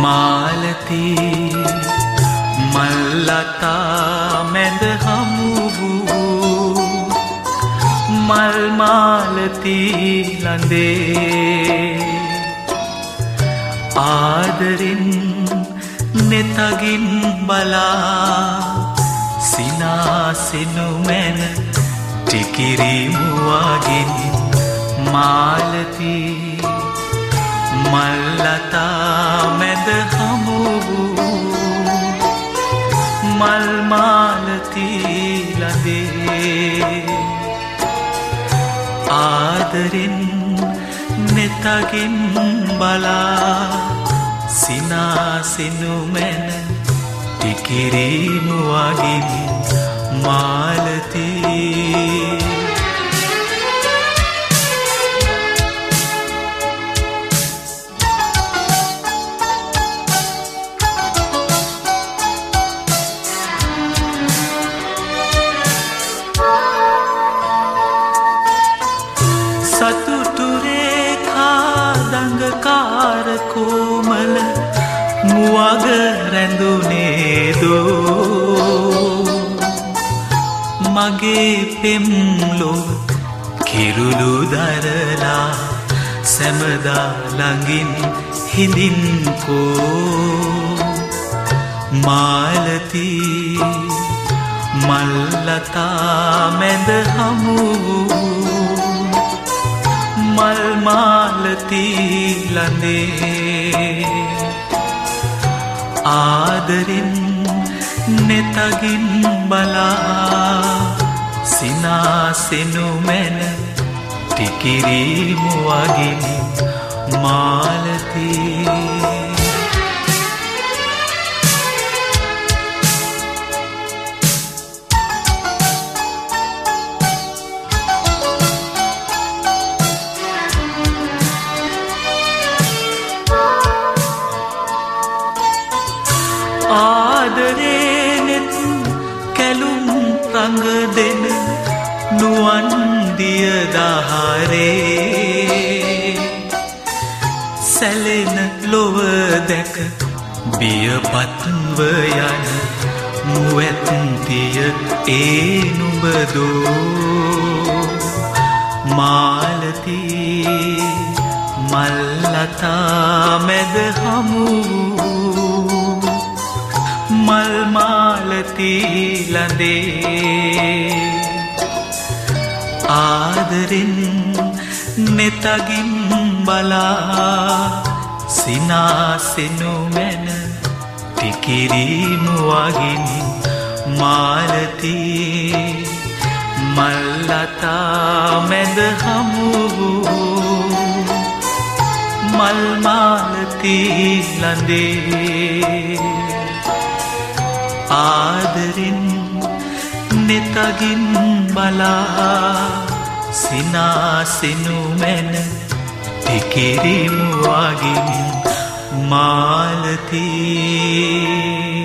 මාලතී මල්ලතා මැද හමු වූ මල් මාලතී ලඳේ ආදරින් නෙතගින් බලා සිනාසෙනු මැන ටිකිරිමුවගින් මාලතී මල්ලතා මැද හමු වූ මල් මාලතී ලඳේ ආදරින් නෙතගින් බලා සිනාසෙනු මැන ටිකිරිමුවගින් මාලතී සතුටු රේඛා දඟකාර කෝමල මුවග රැඳුනේදෝ මගේ පෙම්ලොව කිරුළු දරලා සැමදා ළඟින් හිඳින්කෝ මාලතී මල්ලතා මැද හමු මල් මාලතී ලඳේ ආදරින් නෙතගින් බලා සිනාසෙනු මැන ටිකිරිමුවගින් මාලතී ආදරේනෙත් කැලුම් රඟ දෙන නුවන් දිය දහරේ සැලෙන ලොව දැක බියපත්ව යන මුවැත්තිය ඒ නුඹදෝ මාලතී මල්ලතා මැද හමු මල් මාලතී ලඳේ ආදරින් නෙතගින් බලා සිනාසෙනු මැන ටිකිරිමුවගින් මාලතී මල්ලතා මැද හමු මල් මාලතී ලඳේ ආදරින් නෙතගින් බලා සිනාසෙනු මැන ටිකිරිමුවගින් මාලතී